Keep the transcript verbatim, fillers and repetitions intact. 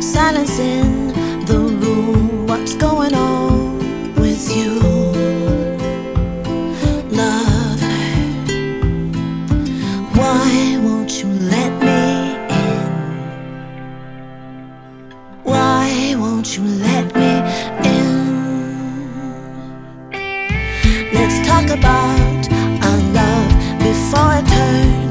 silence in the room. What's going on with you, love? Why won't you let me in? Why won't you let me in? Let's talk about our love before it turns